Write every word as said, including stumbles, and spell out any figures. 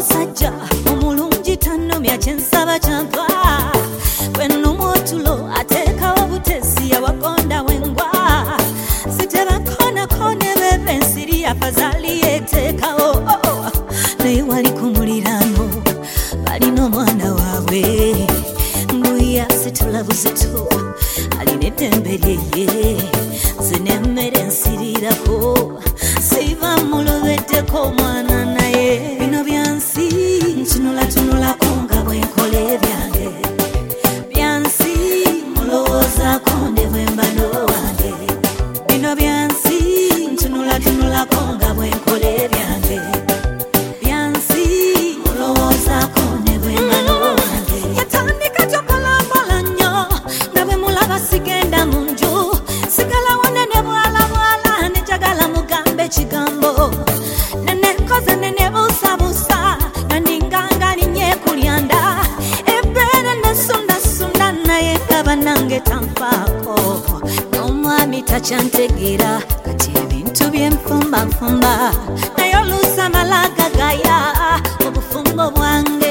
omusajja omulungi tannomya kyensaba kyampa bwenuma otulo ateekawo butesi yawagonda wengwa sitebakonakone bebe ensiri afazali yeteekawo naye wali ku muliraano balina omwana waabwe nguya situlabuzitu alina eddembe lyeye zinemmere ensirirako siva mulobeddeko omwana naye bino byansi ntunulatunulako nga bwenkola ebyange byansi mulowoozaako nde bwembano wange bino byansi ntunulatunulako nga bwenkola ebyange byansi mulowoozaako nde bwembano wange yatandika tokolambola nnyo nga bwe mulaba sigenda mu nju sigala wanene bwala bwala nejagala mugambe ekigambo nenekoze nenebuusabuusa nandinganga linye kulyanda ebbeere nesundasunda naye ngaba nange tanfaako n'omwami takyantegeera kati ebintu byenfumbanfumba naye oluusa malaga gaya obufumbo bwange